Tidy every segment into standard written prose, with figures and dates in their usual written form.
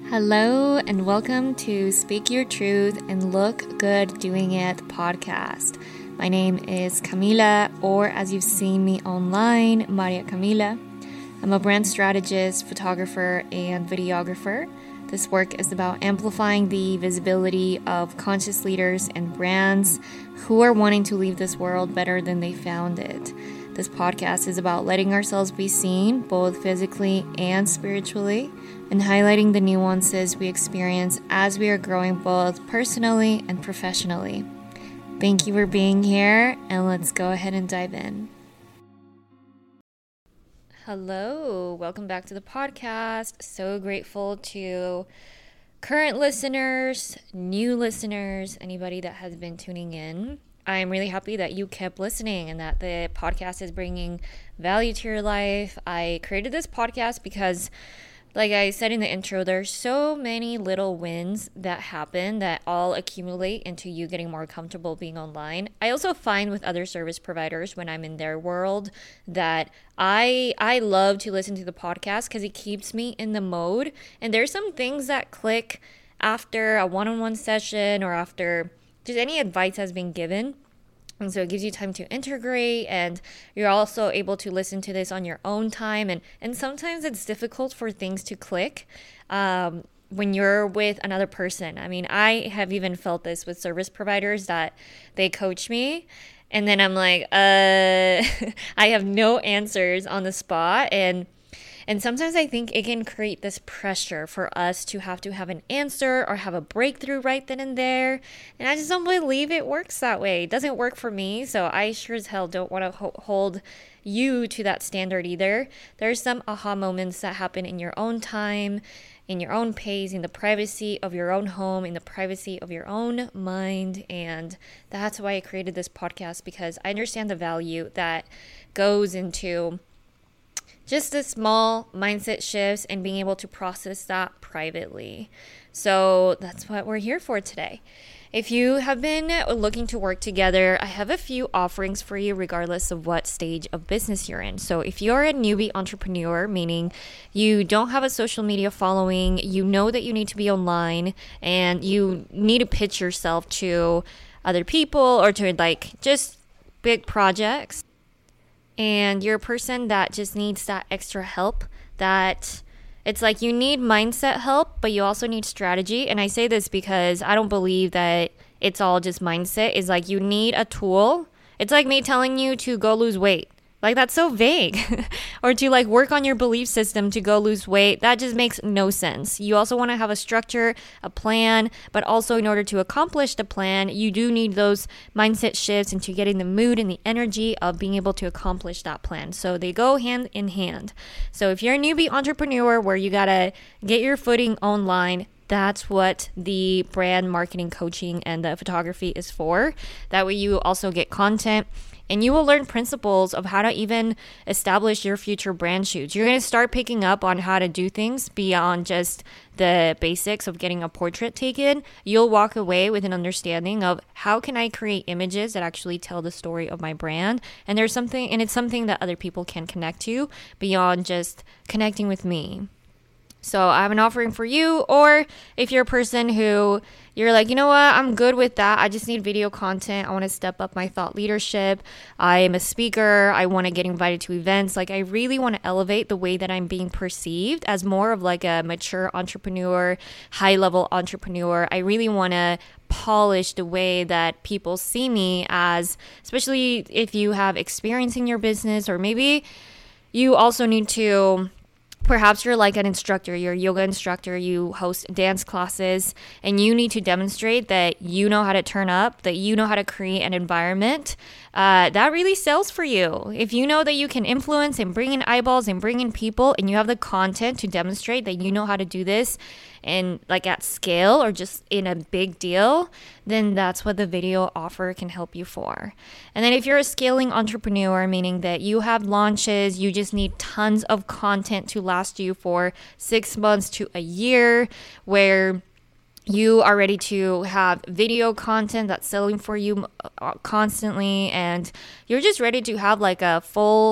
Hello and welcome to Speak Your Truth and Look Good Doing It podcast. My name is Camila, or as you've seen me online, Maria Camila. I'm a brand strategist, photographer, and videographer. This work is about amplifying the visibility of conscious leaders and brands who are wanting to leave this world better than they found it. This podcast is about letting ourselves be seen, both physically and spiritually, and highlighting the nuances we experience as we are growing both personally and professionally. Thank you for being here, and let's go ahead and dive in. Hello, welcome back to the podcast. So grateful to current listeners, new listeners, anybody that has been tuning in. I'm really happy that you kept listening and that the podcast is bringing value to your life. I created this podcast because, like I said in the intro, there's so many little wins that happen that all accumulate into you getting more comfortable being online. I also find with other service providers when I'm in their world that I love to listen to the podcast because it keeps me in the mode. And there's some things that click after a one-on-one session or after just any advice has been given. And so it gives you time to integrate, and you're also able to listen to this on your own time. And sometimes it's difficult for things to click when you're with another person. I mean, I have even felt this with service providers that they coach me, and then I'm like, I have no answers on the spot. And sometimes I think it can create this pressure for us to have an answer or have a breakthrough right then and there. And I just don't believe it works that way. It doesn't work for me. So I sure as hell don't want to hold you to that standard either. There's some aha moments that happen in your own time, in your own pace, in the privacy of your own home, in the privacy of your own mind. And that's why I created this podcast, because I understand the value that goes into just the small mindset shifts and being able to process that privately. So that's what we're here for today. If you have been looking to work together, I have a few offerings for you regardless of what stage of business you're in. So if you're a newbie entrepreneur, meaning you don't have a social media following, you know that you need to be online and you need to pitch yourself to other people or to like just big projects, and you're a person that just needs that extra help, that it's like you need mindset help, but you also need strategy. And I say this because I don't believe that it's all just mindset. It's like you need a tool. It's like me telling you to go lose weight. Like, that's so vague. Or to like work on your belief system to go lose weight. That just makes no sense. You also want to have a structure, a plan, but also in order to accomplish the plan, you do need those mindset shifts into getting the mood and the energy of being able to accomplish that plan. So they go hand in hand. So if you're a newbie entrepreneur where you got to get your footing online, that's what the brand marketing coaching and the photography is for. That way you also get content, and you will learn principles of how to even establish your future brand shoots. You're going to start picking up on how to do things beyond just the basics of getting a portrait taken. You'll walk away with an understanding of how can I create images that actually tell the story of my brand. And it's something that other people can connect to beyond just connecting with me. So I have an offering for you, or if you're a person who you're like, you know what, I'm good with that. I just need video content. I want to step up my thought leadership. I am a speaker. I want to get invited to events. Like, I really want to elevate the way that I'm being perceived as more of like a mature entrepreneur, high-level entrepreneur. I really want to polish the way that people see me as, especially if you have experience in your business, or maybe you also need to, perhaps you're like an instructor, you're a yoga instructor, you host dance classes, and you need to demonstrate that you know how to turn up, that you know how to create an environment that really sells for you. If you know that you can influence and bring in eyeballs and bring in people, and you have the content to demonstrate that you know how to do this and like at scale or just in a big deal, then that's what the video offer can help you for. And then if you're a scaling entrepreneur, meaning that you have launches, you just need tons of content to last you for 6 months to a year, where you are ready to have video content that's selling for you constantly, and you're just ready to have like a full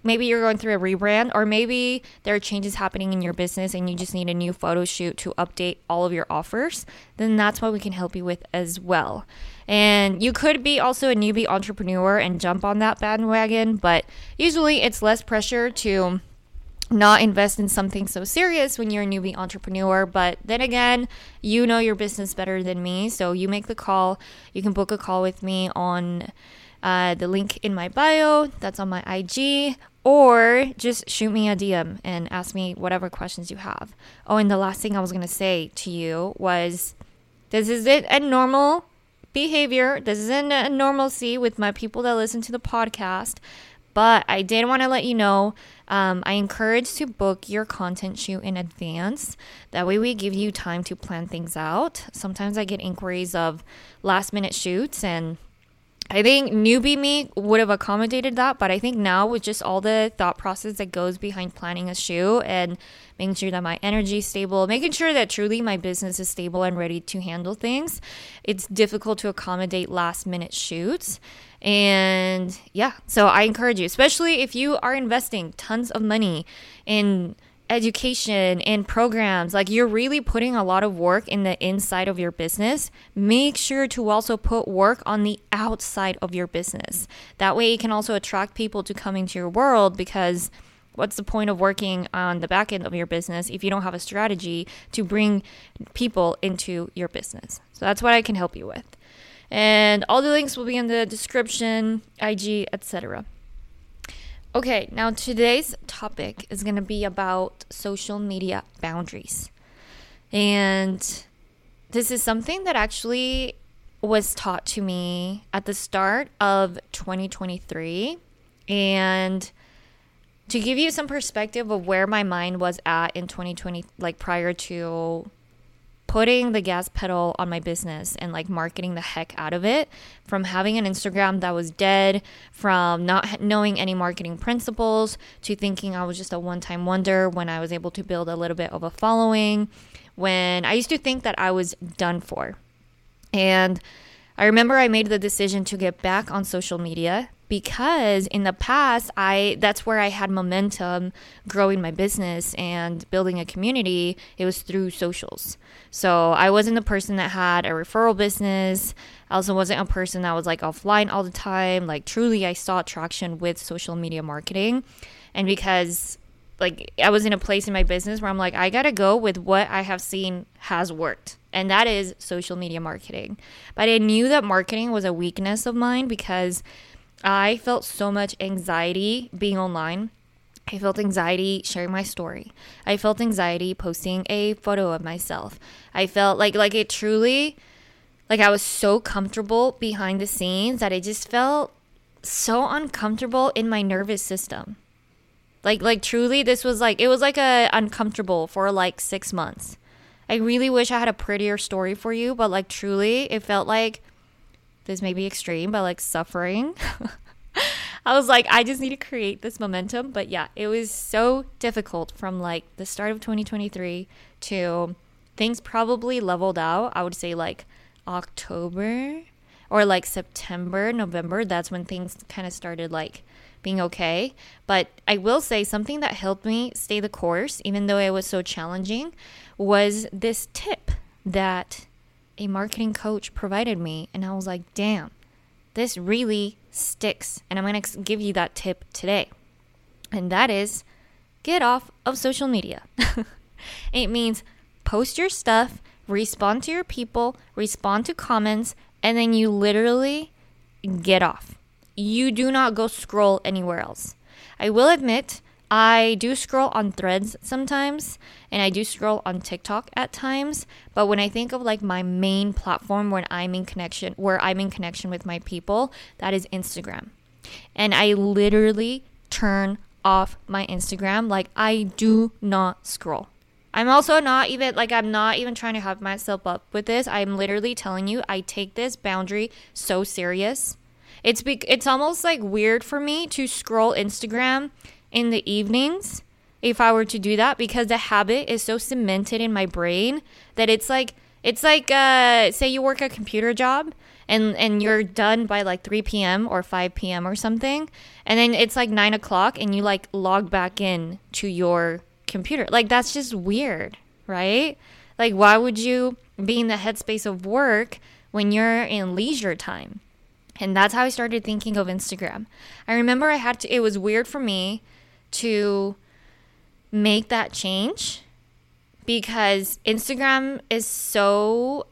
maybe you're going through a rebrand, or maybe there are changes happening in your business and you just need a new photo shoot to update all of your offers, then that's what we can help you with as well. And you could be also a newbie entrepreneur and jump on that bandwagon, but usually it's less pressure to not invest in something so serious when you're a newbie entrepreneur. But then again, you know your business better than me, so you make the call. You can book a call with me on the link in my bio that's on my IG, or just shoot me a DM and ask me whatever questions you have. Oh, and the last thing I was going to say to you was, this isn't a normal behavior. This isn't a normalcy with my people that listen to the podcast. But I did want to let you know, I encourage to book your content shoot in advance. That way we give you time to plan things out. Sometimes I get inquiries of last minute shoots, and I think newbie me would have accommodated that. But I think now, with just all the thought process that goes behind planning a shoot and making sure that my energy is stable, making sure that truly my business is stable and ready to handle things, it's difficult to accommodate last minute shoots. And yeah, so I encourage you, especially if you are investing tons of money in education and programs, like you're really putting a lot of work in the inside of your business, make sure to also put work on the outside of your business. That way it can also attract people to come into your world, because what's the point of working on the back end of your business if you don't have a strategy to bring people into your business? So that's what I can help you with. And all the links will be in the description, IG, etc. Okay, now today's topic is going to be about social media boundaries. And this is something that actually was taught to me at the start of 2023. And to give you some perspective of where my mind was at in 2020, like prior to putting the gas pedal on my business and like marketing the heck out of it, from having an Instagram that was dead, from not knowing any marketing principles, to thinking I was just a one-time wonder when I was able to build a little bit of a following, when I used to think that I was done for. And I remember I made the decision to get back on social media, because in the past, that's where I had momentum growing my business and building a community. It was through socials. So I wasn't the person that had a referral business. I also wasn't a person that was like offline all the time. Like truly, I saw traction with social media marketing. And because like I was in a place in my business where I'm like, I gotta go with what I have seen has worked. And that is social media marketing. But I knew that marketing was a weakness of mine, because I felt so much anxiety being online. I felt anxiety sharing my story. I felt anxiety posting a photo of myself. I felt like it truly, like I was so comfortable behind the scenes that it just felt so uncomfortable in my nervous system. Like truly, this was like, it was like a uncomfortable for like 6 months. I really wish I had a prettier story for you, but like truly, it felt like, this may be extreme, but like suffering. I was like, I just need to create this momentum. But yeah, it was so difficult from like the start of 2023 to things probably leveled out. I would say like October or like September, November. That's when things kind of started like being okay. But I will say something that helped me stay the course, even though it was so challenging, was this tip that a marketing coach provided me. And I was like, damn, this really sticks. And I'm going to give you that tip today. And that is, get off of social media. It means post your stuff, respond to your people, respond to comments, and then you literally get off. You do not go scroll anywhere else. I will admit, I do scroll on Threads sometimes, and I do scroll on TikTok at times. But when I think of like my main platform where I'm in connection with my people, that is Instagram. And I literally turn off my Instagram. Like I do not scroll. I'm also not even trying to hype myself up with this. I'm literally telling you, I take this boundary so serious. It's almost like weird for me to scroll Instagram in the evenings if I were to do that, because the habit is so cemented in my brain that it's like It's like, say you work a computer job and you're done by like 3 p.m. or 5 p.m. or something. And then it's like 9 o'clock and you like log back in to your computer. Like, that's just weird, right? Like, why would you be in the headspace of work when you're in leisure time? And that's how I started thinking of Instagram. I remember it was weird for me to make that change because Instagram is so,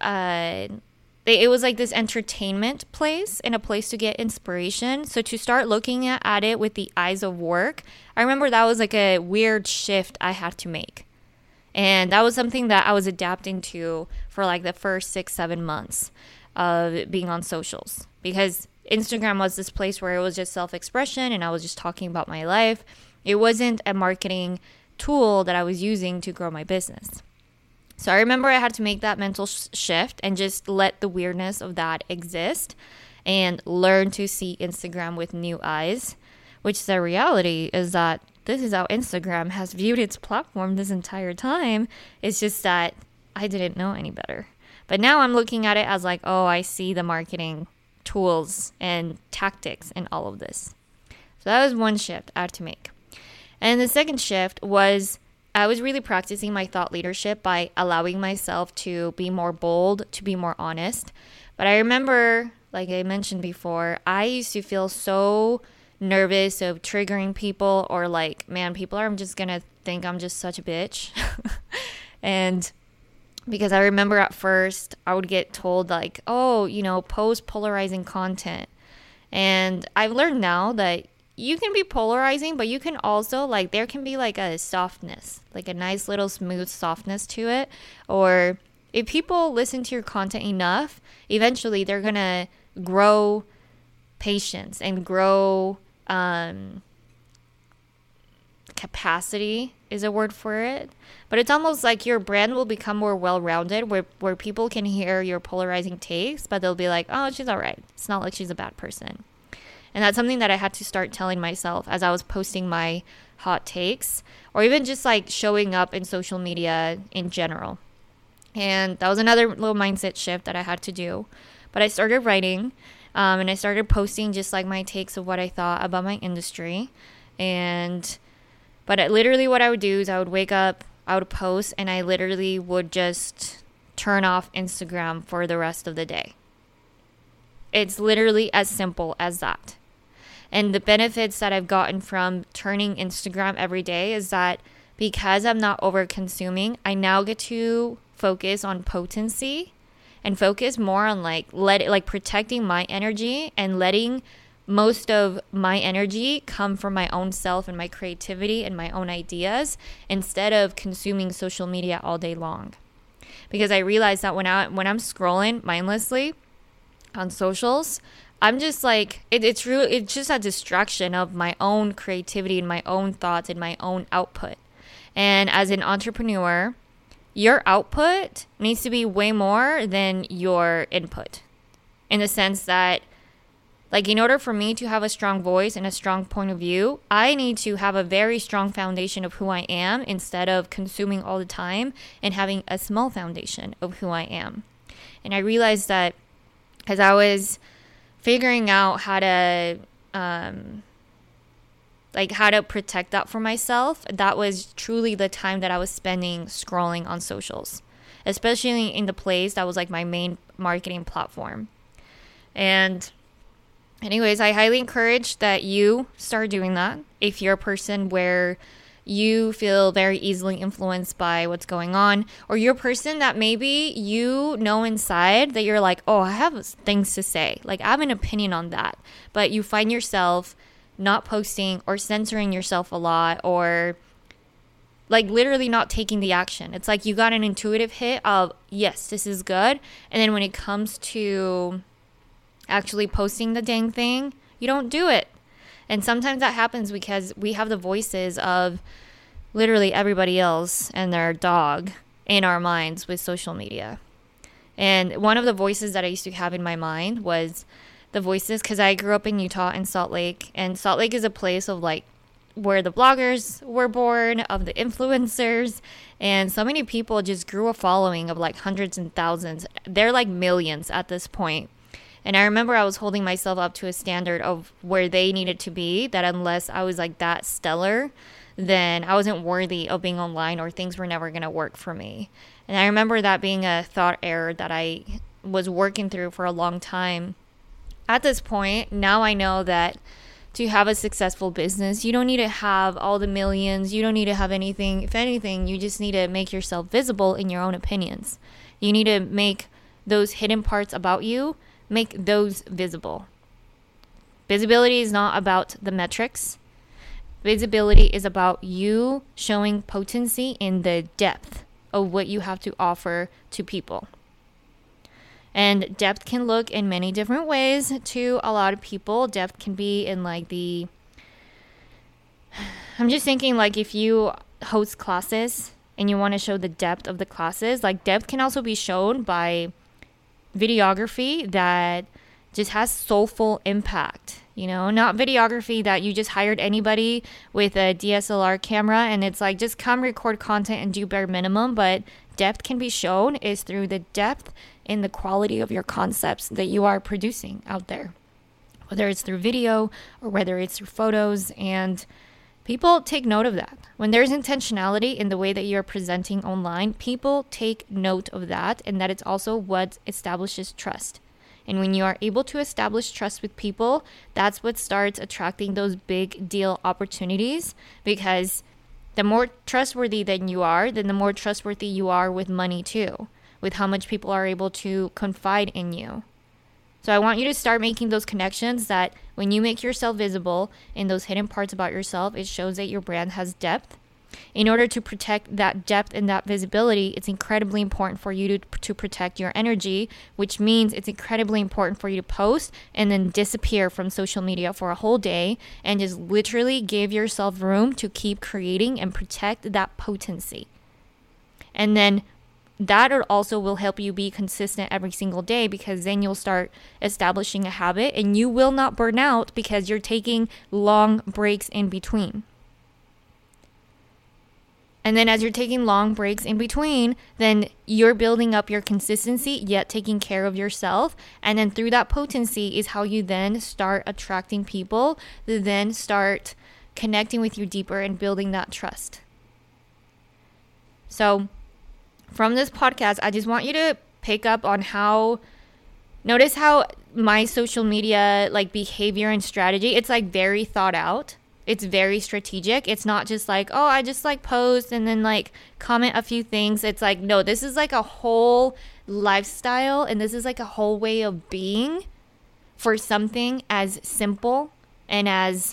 it was like this entertainment place and a place to get inspiration. So to start looking at it with the eyes of work, I remember that was like a weird shift I had to make. And that was something that I was adapting to for like the first 6-7 months of being on socials, because Instagram was this place where it was just self-expression and I was just talking about my life. It wasn't a marketing tool that I was using to grow my business. So I remember I had to make that mental shift and just let the weirdness of that exist and learn to see Instagram with new eyes, which the reality is that this is how Instagram has viewed its platform this entire time. It's just that I didn't know any better. But now I'm looking at it as like, oh, I see the marketing tools and tactics and all of this. So that was one shift I had to make. And the second shift was I was really practicing my thought leadership by allowing myself to be more bold, to be more honest. But I remember, like I mentioned before, I used to feel so nervous of triggering people, or like, man, people are just gonna think I'm just such a bitch. And because I remember at first I would get told like, oh, post polarizing content. And I've learned now that you can be polarizing, but you can also like, there can be like a softness, like a nice little smooth softness to it. Or if people listen to your content enough, eventually they're gonna grow patience and grow capacity is a word for it. But it's almost like your brand will become more well-rounded, where people can hear your polarizing takes, but they'll be like, oh, she's all right. It's not like she's a bad person. And that's something that I had to start telling myself as I was posting my hot takes, or even just like showing up in social media in general. And that was another little mindset shift that I had to do. But I started writing, and I started posting just like my takes of what I thought about my industry. But literally what I would do is I would wake up, I would post, and I literally would just turn off Instagram for the rest of the day. It's literally as simple as that. And the benefits that I've gotten from turning Instagram every day is that because I'm not over consuming, I now get to focus on potency and focus more on protecting my energy and letting most of my energy come from my own self and my creativity and my own ideas, instead of consuming social media all day long. Because I realized that when I'm scrolling mindlessly on socials, I'm just like, it's just a distraction of my own creativity and my own thoughts and my own output. And as an entrepreneur, your output needs to be way more than your input, in the sense that, like, in order for me to have a strong voice and a strong point of view, I need to have a very strong foundation of who I am, instead of consuming all the time and having a small foundation of who I am. And I realized that as I was figuring out how to protect that for myself, that was truly the time that I was spending scrolling on socials, especially in the place that was like my main marketing platform. And anyways, I highly encourage that you start doing that if you're a person where you feel very easily influenced by what's going on, or you're a person that maybe inside that you're like, oh, I have things to say, like I have an opinion on that, but you find yourself not posting or censoring yourself a lot, or like literally not taking the action. It's like you got an intuitive hit of, yes, this is good, and then when it comes to actually posting the dang thing, you don't do it. And sometimes that happens because we have the voices of literally everybody else and their dog in our minds with social media. And one of the voices that I used to have in my mind was the voices, because I grew up in Utah in Salt Lake, and Salt Lake is a place of like where the bloggers were born, of the influencers, and so many people just grew a following of like hundreds and thousands. They're like millions at this point. And I remember I was holding myself up to a standard of where they needed to be, that unless I was like that stellar, then I wasn't worthy of being online, or things were never going to work for me. And I remember that being a thought error that I was working through for a long time. At this point, now I know that to have a successful business, you don't need to have all the millions. You don't need to have anything. If anything, you just need to make yourself visible in your own opinions. You need to make those hidden parts about you, make those visible. Visibility is not about the metrics. Visibility is about you showing potency in the depth of what you have to offer to people. And depth can look in many different ways to a lot of people. Depth can be in like I'm just thinking like if you host classes and you want to show the depth of the classes, like depth can also be shown by videography that just has soulful impact. Not videography that you just hired anybody with a DSLR camera and it's like just come record content and do bare minimum. But depth can be shown is through the depth in the quality of your concepts that you are producing out there, whether it's through video or whether it's through photos. And people take note of that. When there's intentionality in the way that you're presenting online, people take note of that, and that it's also what establishes trust. And when you are able to establish trust with people, that's what starts attracting those big deal opportunities, because the more trustworthy than you are, then the more trustworthy you are with money too, with how much people are able to confide in you. So I want you to start making those connections, that when you make yourself visible in those hidden parts about yourself, it shows that your brand has depth. In order to protect that depth and that visibility, it's incredibly important for you to protect your energy, which means it's incredibly important for you to post and then disappear from social media for a whole day and just literally give yourself room to keep creating and protect that potency. And then that also will help you be consistent every single day, because then you'll start establishing a habit and you will not burn out because you're taking long breaks in between. And then as you're taking long breaks in between, then you're building up your consistency, yet taking care of yourself. And then through that potency is how you then start attracting people that then start connecting with you deeper and building that trust. So from this podcast, I just want you to pick up on notice how my social media like behavior and strategy, it's like very thought out. It's very strategic. It's not just like, oh, I just like post and then like comment a few things. It's like, no, this is like a whole lifestyle, and this is like a whole way of being for something as simple and as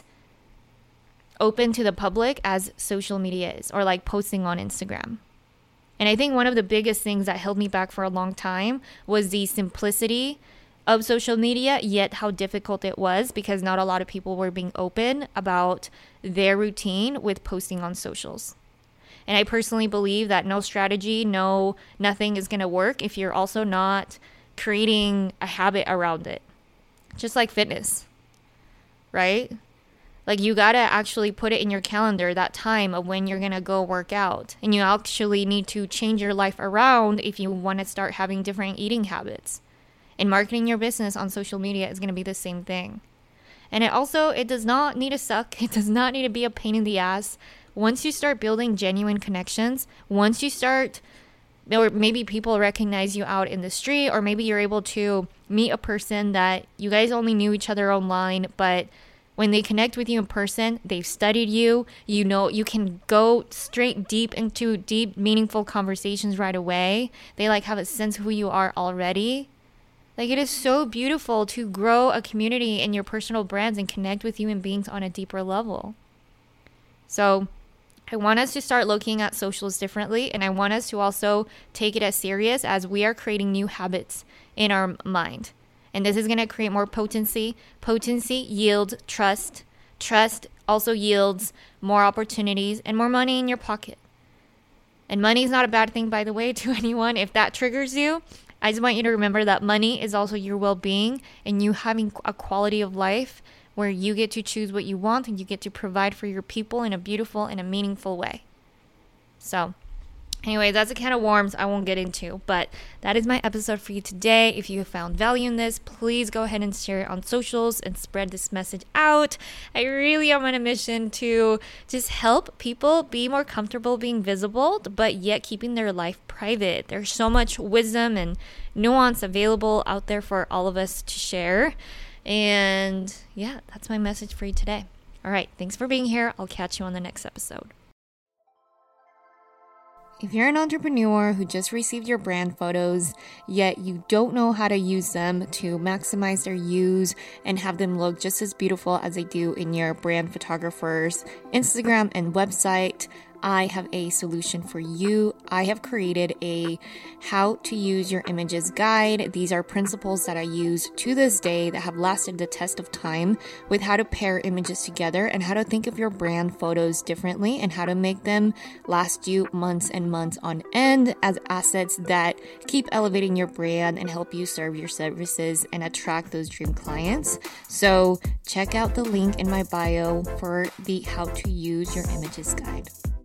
open to the public as social media is, or like posting on Instagram. And I think one of the biggest things that held me back for a long time was the simplicity of social media, yet how difficult it was, because not a lot of people were being open about their routine with posting on socials. And I personally believe that no strategy, nothing is going to work if you're also not creating a habit around it. Just like fitness, right? Like you got to actually put it in your calendar, that time of when you're going to go work out. And you actually need to change your life around if you want to start having different eating habits. And marketing your business on social media is going to be the same thing. And it does not need to suck. It does not need to be a pain in the ass. Once you start building genuine connections, once you start, or maybe people recognize you out in the street, or maybe you're able to meet a person that you guys only knew each other online, but when they connect with you in person, they've studied you, you can go straight deep into deep, meaningful conversations right away. They like have a sense of who you are already. Like it is so beautiful to grow a community in your personal brands and connect with human beings on a deeper level. So I want us to start looking at socials differently, and I want us to also take it as serious as we are creating new habits in our mind. And this is going to create more potency. Potency yields trust. Trust also yields more opportunities and more money in your pocket. And money is not a bad thing, by the way, to anyone. If that triggers you, I just want you to remember that money is also your well-being, and you having a quality of life where you get to choose what you want and you get to provide for your people in a beautiful and a meaningful way. So anyway, that's a can of worms I won't get into, but that is my episode for you today. If you have found value in this, please go ahead and share it on socials and spread this message out. I really am on a mission to just help people be more comfortable being visible, but yet keeping their life private. There's so much wisdom and nuance available out there for all of us to share. And yeah, that's my message for you today. All right, thanks for being here. I'll catch you on the next episode. If you're an entrepreneur who just received your brand photos, yet you don't know how to use them to maximize their use and have them look just as beautiful as they do in your brand photographer's Instagram and website, I have a solution for you. I have created a how to use your images guide. These are principles that I use to this day that have lasted the test of time with how to pair images together and how to think of your brand photos differently and how to make them last you months and months on end as assets that keep elevating your brand and help you serve your services and attract those dream clients. So check out the link in my bio for the how to use your images guide.